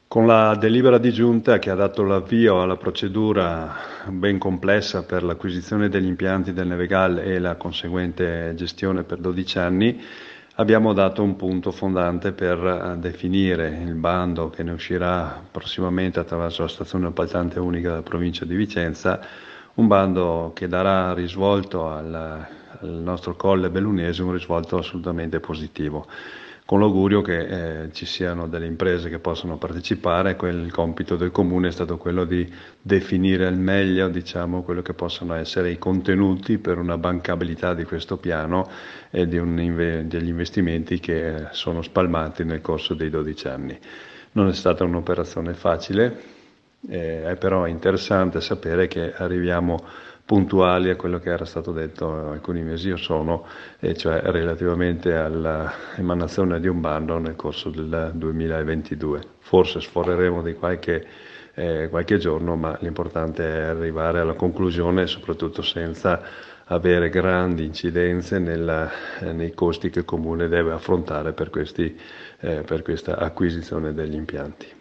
Con la delibera di giunta che ha dato l'avvio alla procedura ben complessa per l'acquisizione degli impianti del Nevegal e la conseguente gestione per 12 anni, abbiamo dato un punto fondante per definire il bando che ne uscirà prossimamente attraverso la stazione appaltante unica della provincia di Vicenza, un bando che darà risvolto al nostro Colle Bellunese, un risvolto assolutamente positivo, con l'augurio che ci siano delle imprese che possano partecipare. Il compito del Comune è stato quello di definire al meglio, diciamo, quello che possono essere i contenuti per una bancabilità di questo piano e degli investimenti che sono spalmati nel corso dei 12 anni. Non è stata un'operazione facile, è però interessante sapere che arriviamo puntuali a quello che era stato detto alcuni mesi or sono, e cioè relativamente all'emanazione di un bando nel corso del 2022. Forse sforeremo di qualche giorno, ma l'importante è arrivare alla conclusione e soprattutto senza avere grandi incidenze nei costi che il Comune deve affrontare per questa acquisizione degli impianti.